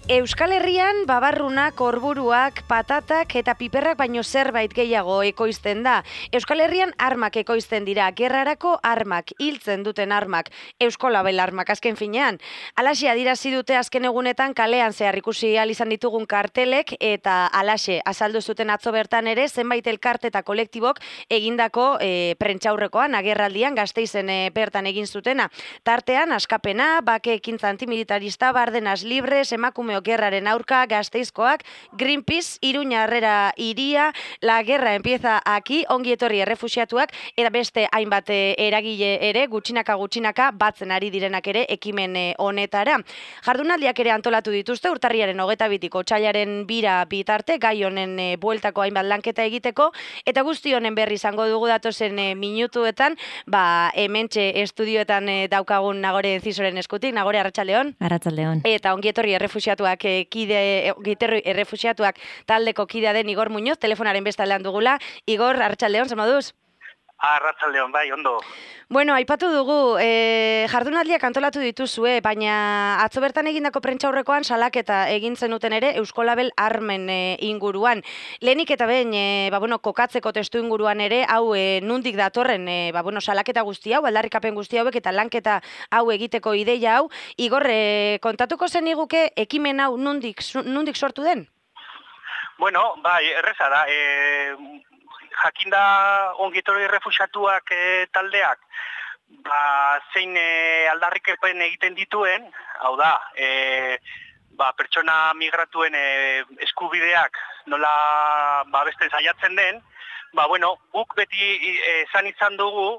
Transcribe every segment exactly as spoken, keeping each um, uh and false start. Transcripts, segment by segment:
Euskal Herrian babarrunak, korburuak, patatak eta piperrak baino zerbait gehiago ekoizten da. Euskal Herrian armak ekoizten dira, gerrarako armak, hiltzen duten armak, Eusko Label armak azken finean. Alaxe adirazi dute azken egunetan kalean zehar ikusi ahal izan ditugun kartelek eta alaxe azaldu zuten atzo bertan ere zenbait elkarte eta kolektibok egindako e, prentsaurrekoan agerraldian Gasteizen e, bertan egin zutena. Tartean askapena, bake ekintza antimilitarista, Bardenas Libres, emakume gerraren aurka, Gasteizkoak, Greenpeace, Iruña Harrera Iria, La Guerra Empieza Aquí, ongi etorri errefuxiatuak, eta beste hainbat eragile ere, gutxinaka gutxinaka, batzen ari direnak ere, ekimen honetara. Jardunaldiak ere antolatu dituzte, urtarriaren hogeta bitiko, otsailaren bira bitarte, gai honen bueltako hainbat lanketa egiteko, eta guzti honen berri izango dugu datozen minutuetan, ba, hementxe estudioetan daukagun Nagore Encisoren eskutik, Nagore, arratsaldeon. Arratsaldeon. Eta ongi etorri errefuxiatu kide giterri errefuxiatuak taldeko kidea den Igor Muñoz, telefonaren bestaldean dugula. Igor, arratsaldeon, zer moduz? Arratsaldeon, bai, ondo. Bueno, aipatu dugu, e, jardunaldiak antolatu dituzue, baina atzo bertan egindako prentsaurrekoan salaketa egin zenuten ere Eusko Label armen e, inguruan. Lehenik eta behin, e, ba, bueno, kokatzeko testu inguruan ere, hau e, nundik datorren, e, ba, bueno, salaketa guzti hau, aldarrikapen guzti hauek eta lanketa hau egiteko ideia hau. Igor, e, kontatuko zen iguke ekimen hau nundik, nundik sortu den? Bueno, bai, erreza da, e... jakinda ongitorri errefuxiatuak e, taldeak, ba, zein e, aldarrikepen egiten dituen, hau da, e, ba, pertsona migratuen e, eskubideak nola babesten saiatzen den, ba, bueno, guk beti esan e, izan dugu,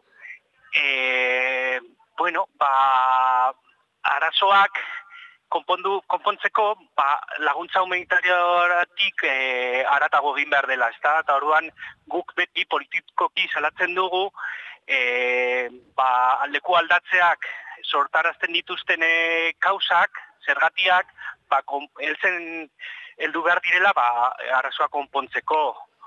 e, bueno, ba, arazoak konpondu, konpontzeko ba, laguntza humanitariotik e, aratago egin behar dela, ezta? Eta orduan guk beti politikoki salatzen dugu e, ba, leku aldatzeak sortarazten dituzten e, kausak, zergatiak, ba, kon, elzen heldu behar direla ba, arazoa konpontzeko.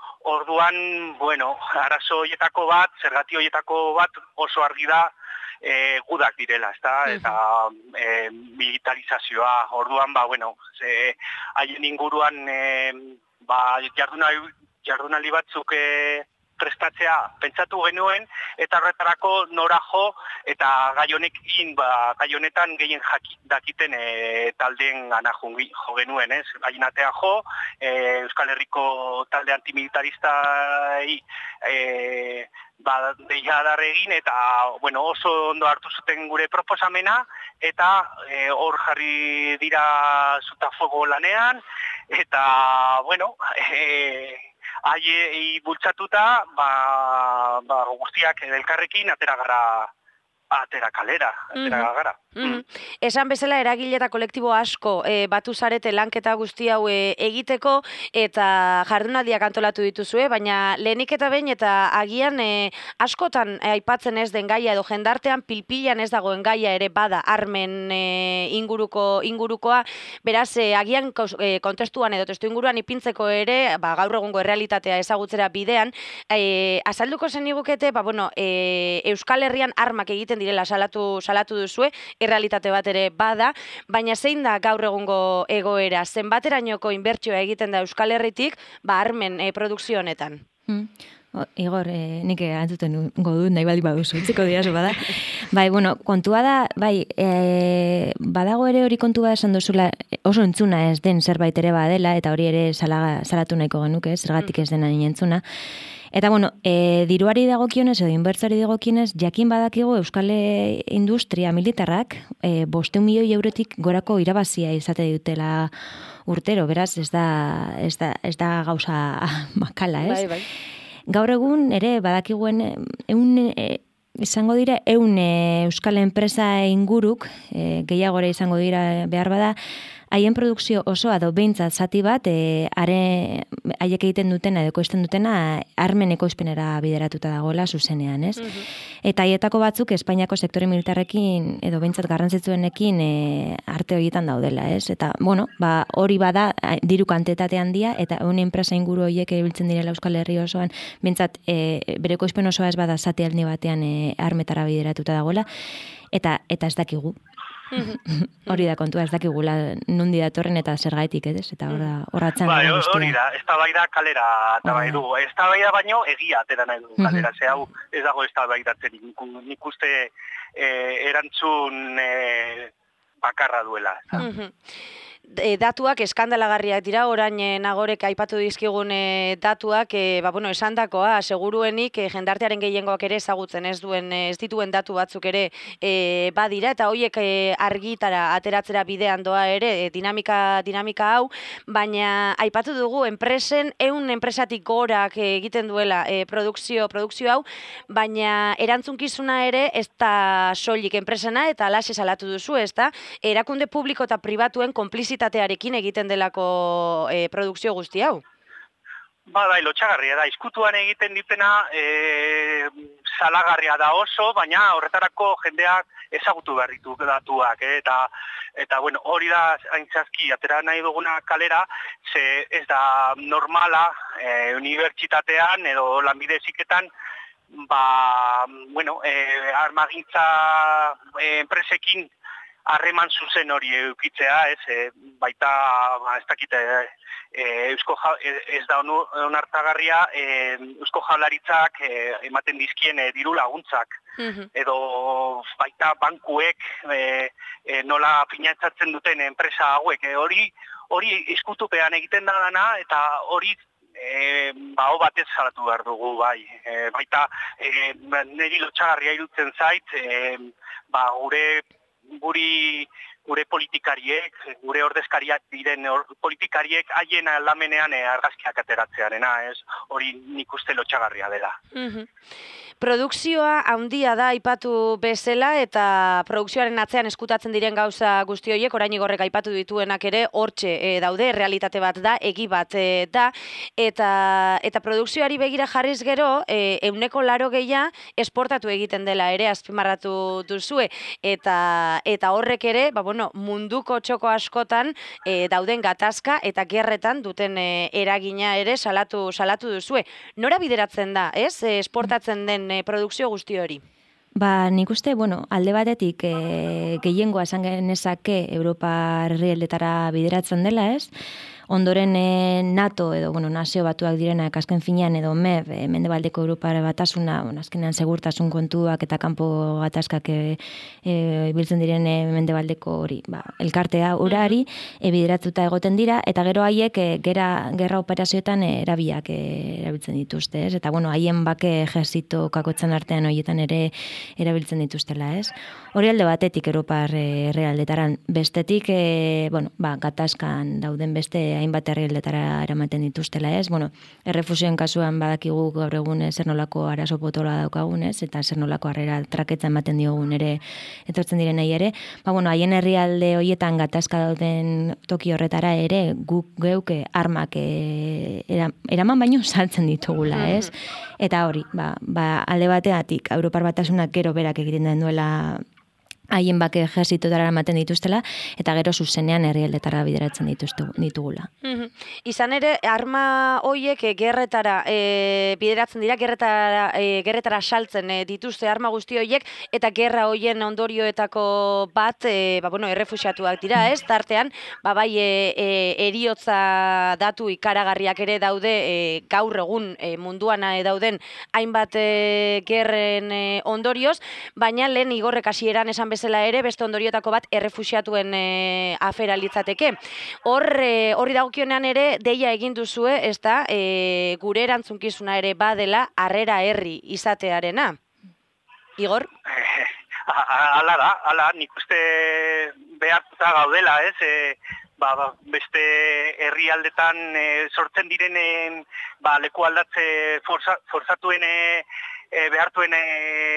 Orduan, bueno, arazo hoietako bat, zergati hoietako bat oso argi da, E, gudak direla, ezta? Eta e, militarizazioa, orduan, ba, bueno, ze, haien inguruan e, ba, jardunaldi, jardunaldi batzuk e, prestatzea pentsatu genuen, eta horretarako nora jo, eta gai honekin, ba, gai honetan gehien dakiten e, taldeen gana jo genuen, ez? Haien atea jo, e, Euskal Herriko talde antimilitaristai e, ba, deia darregin, eta bueno, oso ondo hartu zuten gure proposamena, eta e, hor jarri dira zutafuego lanean, eta bueno, e, haiei bultzatuta, ba, ba, guztiak elkarrekin atera gara, atera kalera, atera mm-hmm. gara. Mm-hmm. Esan bezala eragile eta kolektibo asko e, batu zarete lanketa guzti hau e, egiteko eta jardunaldiak antolatu dituzue, baina lehenik eta behin eta agian e, askotan e, aipatzen ez den gaia edo jendartean pilpilan ez dagoen gaia ere bada armen e, inguruko ingurukoa, beraz e, agian e, kontestuan edo testu inguruan ipintzeko ere, ba, gaur egungo errealitatea ezagutzera bidean, e, azalduko zen igukete, ba, bueno, e, Euskal Herrian armak egiten direla salatu, salatu duzue, errealitate bat ere bada, baina zein da gaur egungo egoera, zenbaterainoko inbertsioa egiten da Euskal Herritik, ba armen e, produkzio honetan? Hmm. O, Igor, e, nik antzuten godu, nahi bali baduzu, utziko diazu bada. Bai, bueno, kontua da, bai, e, badago ere hori kontua esan duzula, oso entzuna ez den zerbait ere badela, eta hori ere sala, salatu nahiko genuke, zergatik ez dena entzuna. Eta, bueno, e, diruari dagokionez edo inbertsoari dagokionez, jakin badakigu Euskal Industria Militarrak e, bosteun milioi eurotik gorako irabazia izate dutela urtero, beraz, ez da, ez da, ez da gauza makala, ez? Bai, bai. Gaur egun ere badakiguen eun, e, izango dira eun e, Euskal enpresa inguruk, e, gehiagora izango dira behar bada, haien produkzio osoa do behintzat zati bat, e, are, haiek egiten dutena edo ekoizten dutena armen ekoizpenera bideratuta dagoela zuzenean, ez? Mm-hmm. Eta haietako batzuk Espainiako sektore militarrekin edo behintzat garrantzitsuenekin e, arte horietan daudela, ez? Eta, bueno, ba, hori bada diru kantitate handia, eta egun enpresa inguru horiek erabiltzen direla Euskal Herri osoan, behintzat e, bere ekoizpen osoa ez bada zati aldi batean e, armetara bideratuta dagoela. eta eta ez dakigu. Hori da kontua, ez dakigula nundi datorren eta zergaitik, ez? Eta horratzen bai, dago guztia. Hori da, eztabaida kalera eta bai du. Eztabaida baino egia atera nahi du kalera, ze hau ez dago eztabaidatzen. Nik uste erantzun bakarra duela. E, datuak eskandalagarriak dira, orain e, nagorek aipatu dizkigun e, datuak, e, ba, bueno, esandakoa, seguruenik e, jendartearen gehiengoak ere ezagutzen ez duen, ez dituen datu batzuk ere e, badira, eta hoiek e, argitara ateratzera bidean doa ere e, dinamika, dinamika hau, baina aipatu dugu enpresen, ehun enpresatik gorak e, egiten duela e, produkzio, produkzio hau, baina erantzunkizuna ere ez da soilik enpresena, eta alaxe salatu duzu, ez da, erakunde publiko eta pribatuen konplizitatea tatearekin egiten delako e, produkzio guzti hau? Ba, bai, lotxagarria da. Izkutuan egiten ditena e, salagarria da oso, baina horretarako jendeak ezagutu behar ditu datuak, eh? eta, eta bueno, hori da aintzazki, atera nahi duguna kalera, ze ez da normala e, unibertsitatean edo lanbide heziketan, ba, bueno, e, armagintza e, enpresekin harreman zuzen hori eukitzea, ez, e, baita, ba, ez dakite, e, eusko ja, ez da onartagarria, e, eusko jaularitzak e, ematen dizkien e, diru laguntzak, mm-hmm. edo baita bankuek e, e, nola finantzatzen duten enpresa hauek, e, hori hori izkutupean egiten da dana, eta hori E, ba, ho batez salatu behar dugu, bai. E, baita, e, niri lotxagarria irutzen zait, e, ba, gure guri gure politikariek, gure ordezkariak diren or, politikariek haien aldamenean e, argazkiak ateratzearena, ez? Hori nik uste lotxagarria dela. Mm-hmm. Produkzioa handia da aipatu bezala eta produkzioaren atzean eskutatzen diren gauza guzti horiek, orain igorrek aipatu dituenak ere hortxe e, daude, realitate bat da, egi bat e, da, eta, eta produkzioari begira jarriz gero, e, euneko laro gehia esportatu egiten dela ere azpimarratu duzue, eta, eta horrek ere, ba, bueno, munduko txoko askotan e, dauden gatazka eta gerretan duten e, eragina ere salatu, salatu duzue. Nora bideratzen da, ez? E, esportatzen den produkzio guzti hori? Ba, nik uste, bueno, alde batetik e, gehiengoa esan genezake Europar herrialdetara bideratzen dela, ez? Ondoren e, NATO edo, bueno, nazio batuak direnak azken finean edo M E B, e, Mendebaldeko Europar batasuna, bueno, azkenean segurtasun kontuak eta kanpo gatazkak e, e, biltzen diren e, Mendebaldeko hori, ba, elkartea urari e, bideratuta egoten dira, eta gero haiek e, gera, gerra operazioetan e, erabiak e, erabiltzen dituzte, ez? Eta, bueno, haien bake ejerzito kakotzen artean horietan ere erabiltzen dituztela, ez? Hori alde batetik Europar e, herrialdetaran, bestetik, e, bueno, ba, gatazkan dauden beste hainbat herrialdetara eramaten dituztela, ez? Bueno, errefusioen kasuan badakigu gaur egun zer nolako arazo potoloa daukagun, ez? Eta zer nolako harrera traketza ematen diogun ere etortzen direnei ere. Ba, bueno, haien herrialde hoietan gatazka dauden toki horretara ere guk geuke armak e, eraman baino saltzen ditugula, ez? Eta hori, ba, ba, alde bateatik Europar Batasunak gero berak egiten den duela haien bake ejerzitotara ematen dituztela, eta gero zuzenean herrialdetara bideratzen dituzte, ditugula. Mm-hmm. Izan ere, arma hoiek e, gerretara e, bideratzen dira, gerretara, e, gerretara saltzen e, dituzte arma guzti hoiek, eta gerra hoien ondorioetako bat, e, ba, bueno, errefuxiatuak dira, ez? Tartean, ba, bai, e, e, eriotza datu ikaragarriak ere daude, e, gaur egun e, munduan e, dauden hainbat e, gerren e, ondorioz, baina lehen igorrek hasieran esan bezala ere, beste ondoriotako bat errefuxiatuen e, afera litzateke. Hor, e, horri dagokionean ere, deia egin duzue, ez da, e, gure erantzunkizuna ere badela, harrera herri izatearena. Igor? Hala da, hala, nik uste behartuta gaudela, ez? E, ba, ba, beste herrialdetan e, sortzen direnen ba, leku aldatze forza, forzatuen e, e, behartuen e,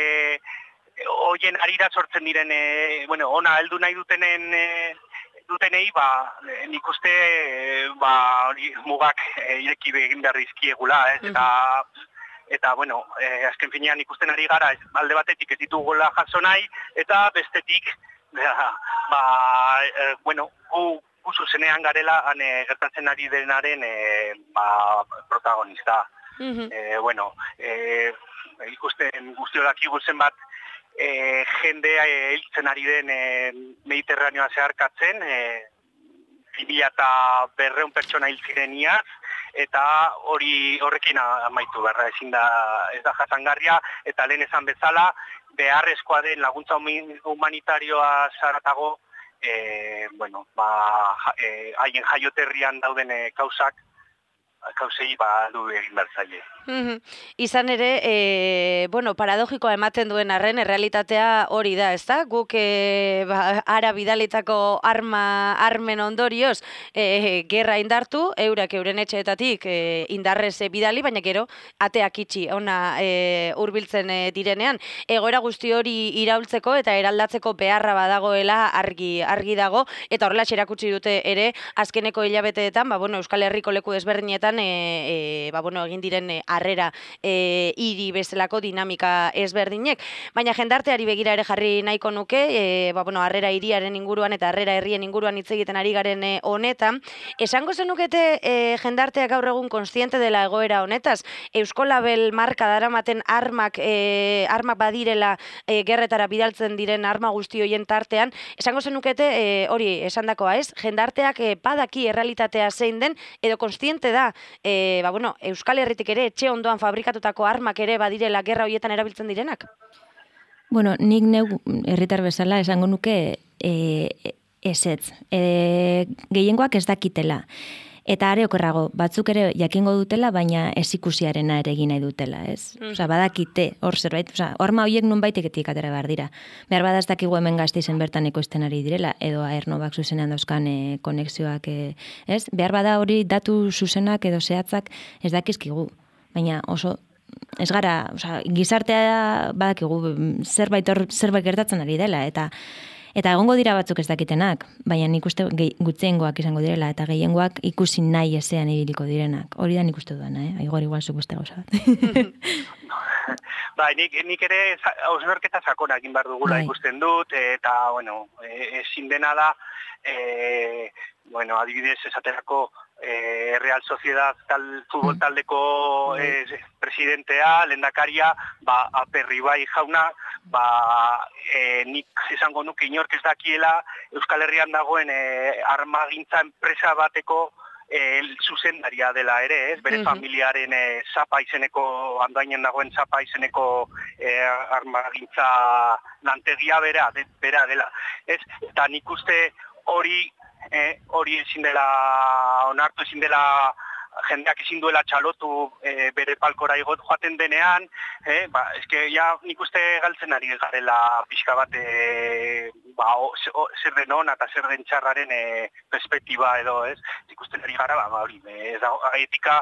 hoien arira sortzen diren, e, bueno, ona heldu nahi dutenen e, dutenei, ba, nik uste e, ba, mugak e, ireki egin behar dizkiegula, ez? Eta, eta bueno, e, azken finean ikusten ari gara, ez, alde batetik ez ditugula jaso nahi, eta bestetik, ba, ba e, bueno, gu, gu zuzenean garela, ane, gertatzen ari denaren e, ba, protagonista. Mm-hmm. E, bueno, e, ikusten guztiolaki guzen bat, e, jendea hiltzen ari den e, Mediterraneoa zeharkatzen, e, bi mila eta berrehun pertsona hil ziren iaz, eta hori horrekin amaitu berra, ezin da, ez da jasangarria, eta lehen esan bezala, beharrezkoa den laguntza humanitarioa zaratago, e, bueno, ba, e, haien jaioterrian dauden e, kausak, kausei ba du egin behar zaie. Mm-hmm. Izan ere, e, bueno, paradogikoa ematen duen arren, errealitatea hori da, ezta? Guk e, ba, ara bidalitako arma, armen ondorioz, e, gerra indartu, eurak euren etxeetatik e, indarrez e, bidali, baina gero, ateak itxi, ona e, hurbiltzen e, direnean. Egoera guzti hori iraultzeko eta eraldatzeko beharra badagoela argi, argi dago, eta horrela erakutsi dute ere, azkeneko hilabeteetan, ba, bueno, Euskal Herriko leku desberdinetan, e, e, ba, bueno, egin diren e, harrera e, hiri bezalako dinamika ezberdinek. Baina jendarteari begira ere jarri nahiko nuke, e, ba, bueno, harrera hiriaren inguruan eta harrera herrien inguruan hitz egiten ari garen e, honetan. Esango zenukete e, jendarteak gaur egun kontziente dela egoera honetaz, Eusko Label marka daramaten armak, e, armak badirela e, gerretara bidaltzen diren arma guzti hoien tartean, esango zenukete e, hori esandakoa ez, jendarteak e, badaki errealitatea zein den, edo kontziente da, e, ba, bueno, Euskal Herritik ere etxe ondoan fabrikatutako armak ere badirela gerra horietan erabiltzen direnak? Bueno, nik neu herritar bezala esango nuke e, ezetz. E, gehiengoak ez dakitela. Eta are okerrago, batzuk ere jakingo dutela, baina ez ikusiarena ere egin nahi dutela, ez? Mm. Osa, badakite, hor zerbait, osa, horma horiek nun baiteketik atera behar dira. Behar bada ez dakigu hemen Gasteizen bertan ekoizten ari direla, edo aernobak zuzenean dauzkan e, konexioak, e, ez? Behar bada hori datu zuzenak edo zehatzak ez dakizkigu. Baina oso, ez gara, oza, gizartea badakigu zerbait hor zerbait gertatzen ari dela, eta eta egongo dira batzuk ez dakitenak, baina nik uste gutxiengoak izango direla, eta gehiengoak ikusi nahi ezean ibiliko direnak. Hori da nik uste duena, eh? Igor igual zuk uste gauza bat. Bai, nik, nik ere hausnarketa sakona egin behar dugula bai. Ikusten dut, eta, bueno, ezin dena da, e, bueno, adibidez esaterako, E, Real Sociedad tal, futbol taldeko e, presidentea, lehendakaria, ba, Aperribai jauna, ba, e, nik izango nuke inork ez dakiela Euskal Herrian dagoen e, armagintza enpresa bateko e, zuzendaria dela ere, ez? Bere mm-hmm. familiaren e, Zapa izeneko, andoainen dagoen Zapa izeneko e, armagintza lantegia bera, de, bera dela, ez? Eta nik uste hori Eh, hori ezin dela onartu, ezin dela jendeak ezin duela txalotu e, bere palkora igot joaten denean, eh, ba, eske ja nik uste galtzen ari garela pixka bat e, ba, o, o, zer den ona eta zer den txarraren e, perspektiba edo, ez? Ikusten ari gara, ba, hori, ez da, etika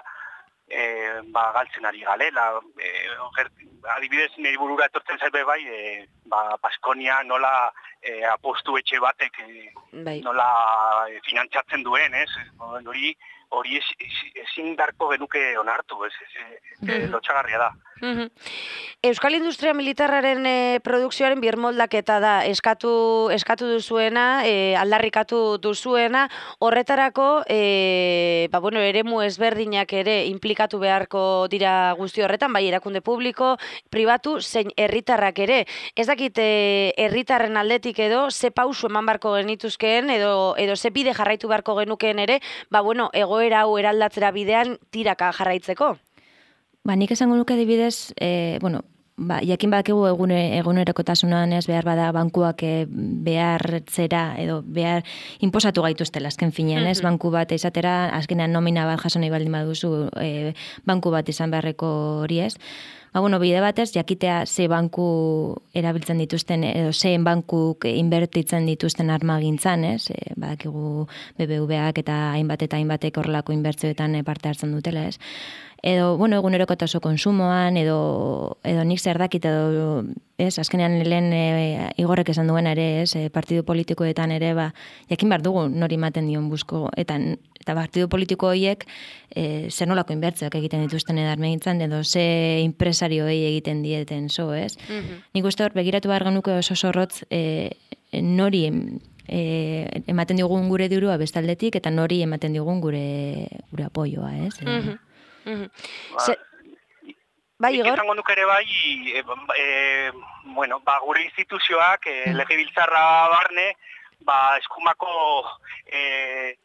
e, ba, galtzen ari galela, e, oger, adibidez niri burura etortzen zaibe bai, e, ba, Baskonia nola e, apostu etxe batek e, bai. Nola e, finantzatzen duen, ez? Hori hori ezin darko genuke onartu, ez? Ez lotxagarria da. Mm-hmm. Euskal Industria Militarraren e, produkzioaren birmoldaketa da eskatu eskatu duzuena, e, aldarrikatu duzuena, horretarako e, ba, bueno, eremu ezberdinak ere implikatu beharko dira guzti horretan, bai erakunde publiko, pribatu, zein herritarrak ere. Ez dakit herritarren aldetik edo ze pausu eman beharko genituzkeen edo edo ze bide jarraitu beharko genukeen ere, ba bueno, egoera hau eraldatzera bidean tiraka jarraitzeko. Ba, nik esango nuke adibidez, e, bueno, ba, jakin badakigu egune, egunerokotasunan ez behar bada bankuak e, behartzera edo behar inposatu gaituztela azken finean, ez? Mm-hmm. Banku bat izatera, azkenean nomina bat jaso nahi baldin baduzu e, banku bat izan beharreko hori ez. Ba, bueno, bide batez, jakitea ze banku erabiltzen dituzten, edo zein bankuk inbertitzen dituzten armagintzan, ez? E, badakigu B B V ak eta hainbat eta hainbatek horrelako inbertzioetan parte hartzen dutela, ez? Edo, bueno, egunerokotasun konsumoan, edo, edo nik zer dakit, edo, ez, azkenean lehen e, Igorrek esan duena ere, ez, e, partidu politikoetan ere, ba, jakin behar dugu nori ematen dion busko, eta, eta partidu politiko horiek e, zer nolako inbertzeak egiten dituzten edarmegintzan, edo ze impresarioei egiten dieten zo, ez. Mm-hmm. Nik uste hor, begiratu behar genuke oso zorrotz e, nori e, ematen digun gure dirua bestaldetik, eta nori ematen digun gure, gure apoioa, ez. Mm-hmm. Mm-hmm. Se... Bai, Igor? Nik izango nuke ere bai, e, e, bueno, ba, gure instituzioak, e, Mm. legebiltzarra barne, ba, eskumako e,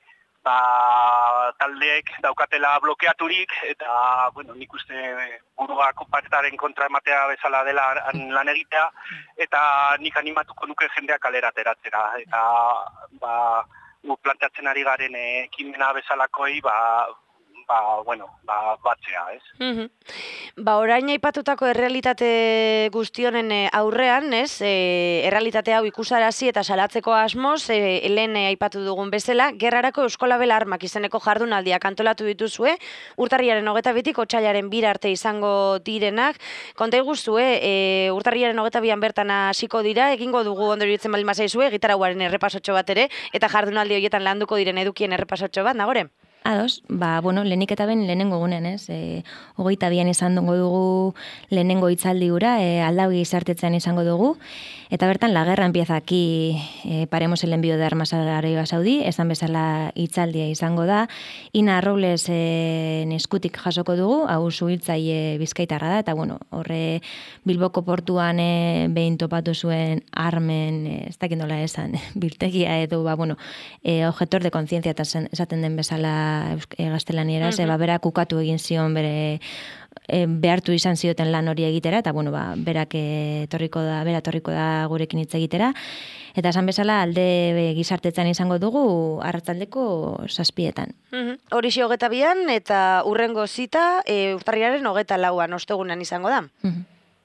ba, taldeek daukatela blokeaturik, eta, bueno, nik uste buruak paretaren kontra ematea bezala dela han lan egitea, eta nik animatuko nuke jendeak kalera ateratzera, eta, ba, gu planteatzen ari garen eh, ekimena bezalakoi, ba, ba, bueno, ba, batzea, ez? Mhm. Ba, orain aipatutako errealitate guztionen eh, aurrean, ez? E, errealitate hau ikusarazi eta salatzeko asmoz, e, lehen eh, aipatu dugun bezala, Gerrarako Euskolabel Armak izeneko jardunaldiak antolatu dituzue, urtarriaren hogeta bitik otsailaren bir arte izango direnak. Konta iguzue, e, urtarriaren hogeta bian bertan hasiko dira, egingo dugu ondo iruditzen baldin bazaizue, gitarauaren errepasotxo bat ere, eta jardunaldi horietan landuko diren edukien errepasotxo bat, nagore? Ados, ba, bueno, lehenik eta ben lehenengo gunen, ez? E, hogeita bian izan dugu dugu lehenengo hitzaldi gura, e, aldaugi izartetzen izango dugu, eta bertan la guerra empieza aquí, e, paremos el envío de armas a Arabia Saudí, esan bezala hitzaldia izango da, Ina Robles e, eskutik jasoko dugu, hau zuhiltzaile bizkaitarra da, eta bueno, horre Bilboko portuan e, behin topatu zuen armen, e, ez dakit nola esan, biltegia edo, ba, bueno, e, objetor de conciencia eta esaten den bezala gaztelaniera, ze, ba, berak ukatu egin zion bere e, behartu izan zioten lan hori egitera, eta bueno, ba, berak etorriko da, bera etorriko da gurekin hitz egitera, eta esan bezala alde gizartetzen izango dugu arratsaldeko zazpietan. Mhm. Horixe hogeta bian, eta urrengo zita e, urtarriaren hogeta lauan, ostegunan izango da. Mhm.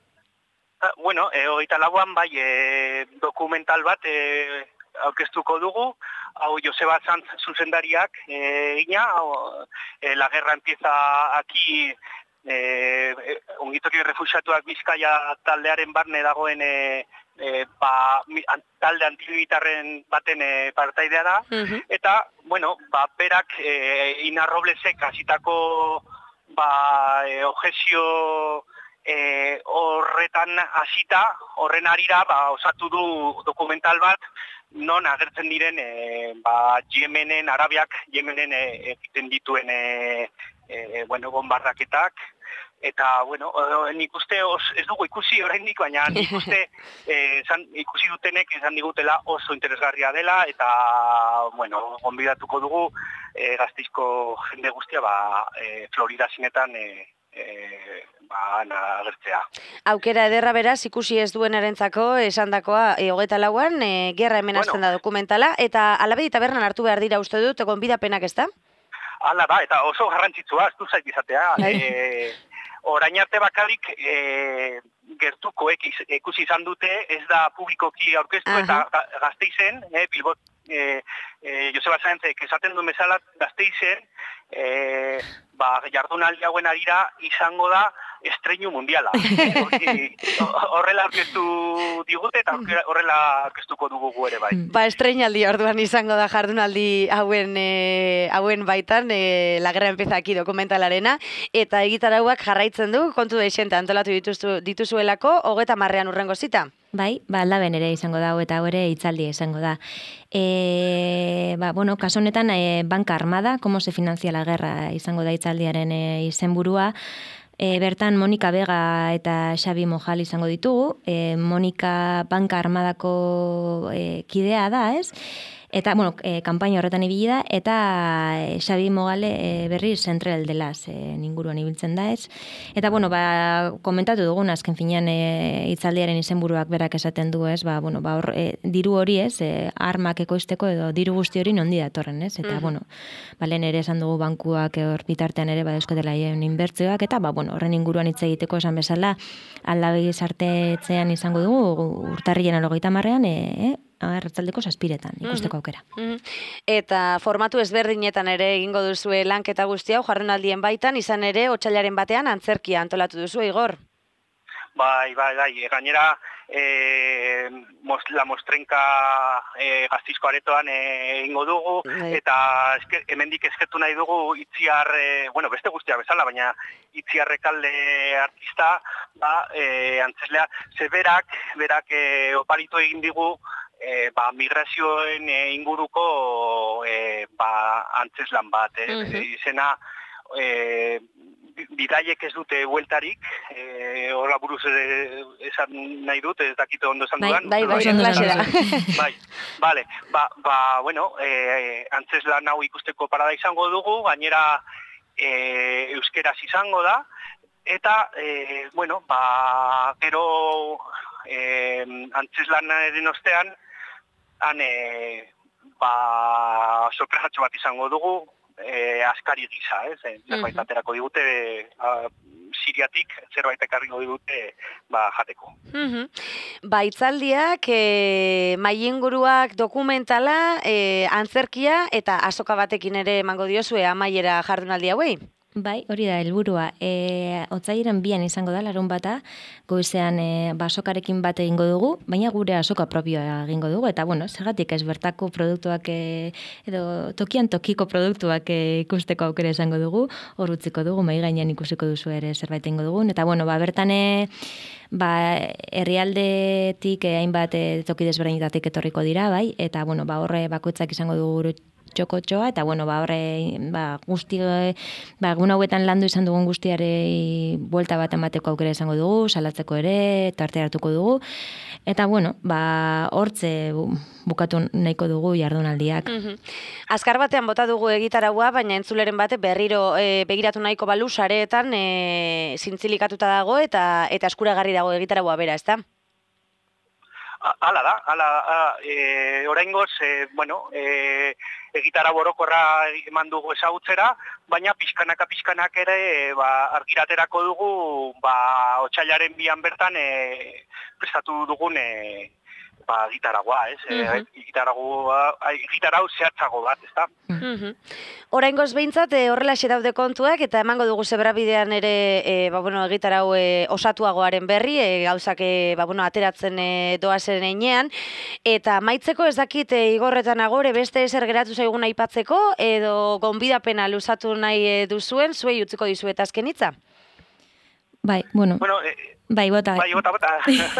Bueno, e, hogeita lauan bai e, dokumental bat e, aurkeztuko dugu, hau Joseba Sanz zuzendariak egina, hau e, La Guerra Empieza Aquí, e, e, ongitoki refuxiatuak Bizkaia taldearen barne dagoen e, e, ba, talde antimilitarren baten e, partaidea da, Mhm. eta, bueno, ba, berak e, Ina Roblesek hasitako ba, e, objesio E, horretan hasita, horren arira, ba, osatu du dokumental bat, non agertzen diren, e, ba, Yemenen, Arabiak, Yemenen e, egiten dituen, e, e, bueno, bombardaketak, eta, bueno, nik uste os, ez dugu ikusi oraindik, baina nik uste e, zan, ikusi dutenek esan digutela oso interesgarria dela, eta, bueno, gonbidatuko dugu e, Gasteizko jende guztia, ba, e, Florida zinetan, e, E, ba, agertzea. Aukera ederra beraz, ikusi ez duenarentzako esandakoa e, hogeta lauan, e, gerra hemen hasten Bueno. da dokumentala, eta Alabedi tabernan hartu behar dira uste dut, gonbidapenak ez da? Hala da, eta oso garrantzitsua, ez du zait izatea. Bai. E, orain arte bakarrik e, gertukoek iz- ikusi izan dute, ez da publikoki aurkeztu, Aha. eta ga- Gasteizen, e, Bilbot, e, e, Joseba Sanzek esaten duen bezala Gasteizen, e, ba, jardunaldi hauen arira izango da estreinu mundiala. Hori, horrela aurkeztu digute eta horrela aurkeztuko dugu gu ere bai. Ba, estreinaldi orduan izango da jardunaldi hauen e, hauen baitan, e, La Guerra Empieza Aquí dokumentalarena, eta egitarauak jarraitzen du, kontu deixente antolatu dituzu, dituzuelako, hogeta marrean urrengo zita. Bai, ba, aldaben ere izango da, eta hau ere hitzaldia izango da. E, ba, bueno, kasu honetan, e, Banka Armada, como se financia la guerra, izango da hitzaldiaren e, izenburua. E, bertan Monika Vega eta Xabi Mojal izango ditugu. E, Monika Banka Armadako e, kidea da, ez? Eta, bueno, e, kanpaina horretan ibili da, eta e, Xabi Mogale e, berri Central de las e, inguruan ibiltzen da, ez? Eta, bueno, ba, komentatu dugun, azken finean e, hitzaldiaren izenburuak berak esaten du, ez? Ba, bueno, ba, hor, e, diru hori, ez? E, armak ekoizteko edo diru guzti hori nondi datorren, ez? Eta, Mhm. bueno, ba, lehen ere esan dugu bankuak e, hor bitartean ere, ba, euskotela inbertzioak, eta, ba, bueno, horren inguruan hitz egiteko esan bezala, aldabegi sartetzean izango dugu, urtarriaren alogeita marrean, e, e, arratsaldeko zazpiretan ikusteko aukera. Mhm. Eta formatu ezberdinetan ere egingo duzue lanketa guzti hau jardunaldien baitan, izan ere otsailaren batean antzerkia antolatu duzu, Igor. Bai, bai, bai, e, gainera e, mos, la mostrenka e, Gasteizko aretoan e, egingo dugu, Bai. eta eske, hemendik eskertu nahi dugu Itziar, e, bueno, beste guztia bezala, baina Itziar Rekalde artista, ba, e, antzeslea, ze berak, berak e, oparitu egin digu, e, ba, migrazioen e, inguruko e, ba, antzeslan bat, e, Mhm. izena, e, bidaiek ez dute bueltarik, e, horra buruz e, esan nahi dut, ez dakite ondo esan dudan. Bai, bai, bai, klasera. Bai, bale, ba, ba, bueno, e, antzeslan hau ikusteko parada izango dugu, gainera e, euskeraz izango da, eta, e, bueno, ba, gero e, antzeslanaren ostean, han, e, ba, sorpresatxo bat izango dugu, E, askari gisa, ez? Eh? Zerbait aterako digute, a, Siriatik, zerbait ekarriko digute, ba, jateko. Uh-huh. Ba, itzaldiak, e, maienguruak dokumentala, e, antzerkia eta azoka batekin ere emango diozue amaiera jardunaldi hauei? Bai, hori da helburua. E, otsaileran bian izango da larun bata, goizean e, basokarekin bat egingo dugu, baina gure azoka propioa egingo dugu, eta bueno, zergatik ez bertako produktuak e, edo tokian tokiko produktuak e, ikusteko aukera izango dugu, hor utziko dugu, mai gainean ikusiko duzu ere zerbait egingo dugun, eta bueno, ba, bertan e, ba, herrialdetik e, hainbat e, toki desberdinetatik etorriko dira, bai, eta bueno, ba, horre bakoitzak izango dugu txokotxoa, eta bueno, ba, horre, ba, guzti, ba, egun hauetan landu izan dugun guztiare buelta bat emateko aukera izango dugu, salatzeko ere, tarte hartuko dugu, eta bueno, ba, hortze bukatu nahiko dugu jardunaldiak. Uh-huh. Azkar batean bota dugu egitaragua, baina entzuleren bate berriro e, begiratu nahiko balu sareetan e, zintzilikatuta dago, eta eta eskuragarri dago egitaragua bera, ezta? Hala da, hala, e, oraingoz, e, bueno, e, egitara borokorra eman dugu ezagutzera, baina pixkanaka pixkanak ere e, ba, argiraterako dugu ba, otsailaren bian bertan e, prestatu dugun e, ba, gitaragua, ez? Uh-huh. E, gitarau zehatzago bat, ez da? Uh-huh. Oraingoz behintzat, e, horrelaxe daude kontuak, eta emango dugu zebrabidean ere e, ba, bueno, gitarau e, osatuagoaren berri, e, gauzak e, ba, bueno, ateratzen e, doazen einean, eta maitzeko ez dakit e, igorretan agore beste ezer geratu zaigun aipatzeko, edo gonbidapena luzatu nahi e, duzuen, zuei utziko dizuet azken hitza? Bai, bueno... bueno e, Bai, bota. Bai, bota, bota.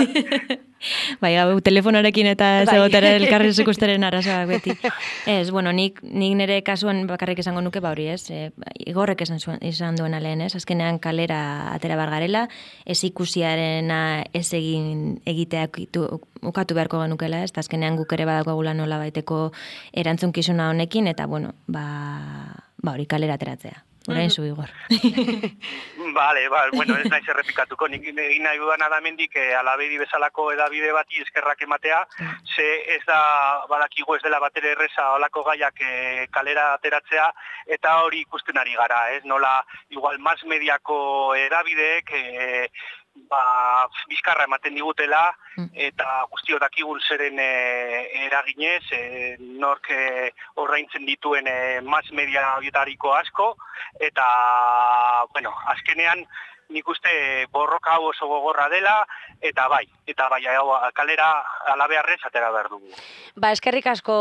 Bai, hau, telefonorekin eta zegotera elkarri zikusteren arazoak beti. Ez, bueno, nik, nik nire kasuan bakarrik esango nuke, ba hori ez, e, igorrek esan, zuen, izan duena lehen ez, azkenean kalera atera bargarela, ez ikusiarena ez egin egiteak ukatu beharko genukela ez, eta azkenean guk ere badakogula nola baiteko erantzunkizuna honekin, eta bueno, ba, ba hori kalera ateratzea. Orain zu, Igor. Bale, bale, bueno, ez naiz errepikatuko. Nik egin nahi dudana da mendik eh, alabedi bezalako edabide bati eskerrak ematea, ze ez da badakigu ez dela batere erreza olako gaiak eh, kalera ateratzea, eta hori ikusten ari gara, ez? Nola, igual, mas mediako edabideek, eh, ba, bizkarra ematen digutela, eta guztio dakigun zeren e, eraginez, e, nork e, orraintzen dituen e, mas media horietariko asko, eta, bueno, azkenean nik uste borroka hau oso gogorra dela, eta bai, eta bai, hau kalera alabearrez atera behar dugu. Ba, eskerrik asko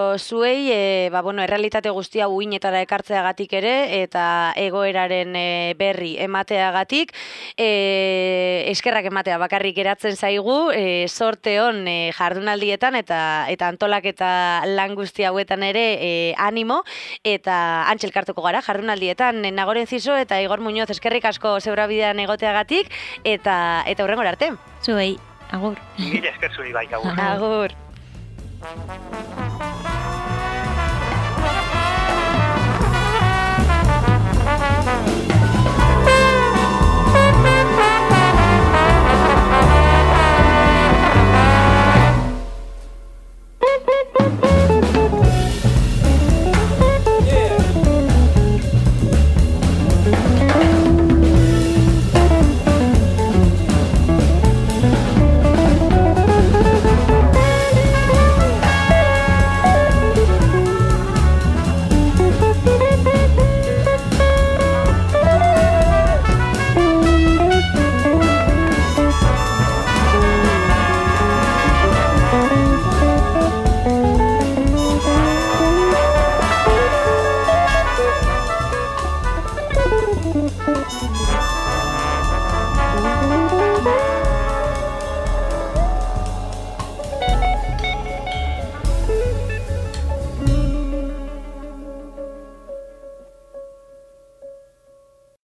zuei, e, ba, bueno, errealitate guztia uinetara ekartzeagatik ere, eta egoeraren e, berri emateagatik, e, eskerrak ematea bakarrik eratzen zaigu, e, sorte hon e, jardunaldietan, eta eta antolaketa lan guzti hauetan ere e, animo, eta antxelkartuko gara jardunaldietan, Nagore Enciso eta Igor Muñoz, eskerrik asko zebrabidean egoteagatik, eta eta hurrengora arte. Zuei, agur. Mila esker zuei bai, agur. Agur. Thank you.